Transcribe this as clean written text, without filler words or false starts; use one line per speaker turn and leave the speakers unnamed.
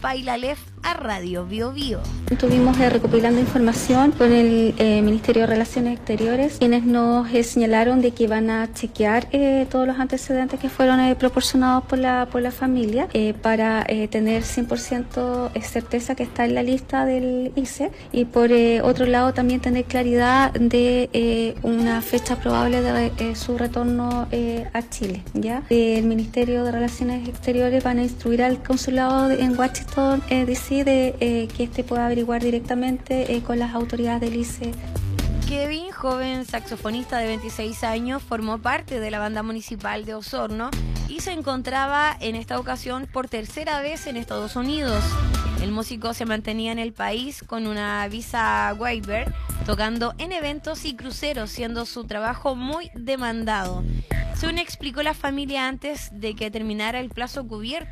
Pailalef a Radio Bio Bio.
Estuvimos recopilando información con el Ministerio de Relaciones Exteriores, quienes nos señalaron de que iban a chequear todos los antecedentes que fueron proporcionados por la familia para tener 100% certeza que está en la lista del ICE, y por otro lado también tener claridad de una fecha probable de su retorno a Chile. ¿Ya? El Ministerio de Relaciones Exteriores van a instruir al consulado en Washington DC de que este pueda averiguar directamente con las autoridades del ICE.
Kevin, joven saxofonista de 26 años, formó parte de la banda municipal de Osorno y se encontraba en esta ocasión por tercera vez en Estados Unidos. El músico se mantenía en el país con una visa waiver, tocando en eventos y cruceros, siendo su trabajo muy demandado. Según explicó la familia antes de que terminara el plazo cubierto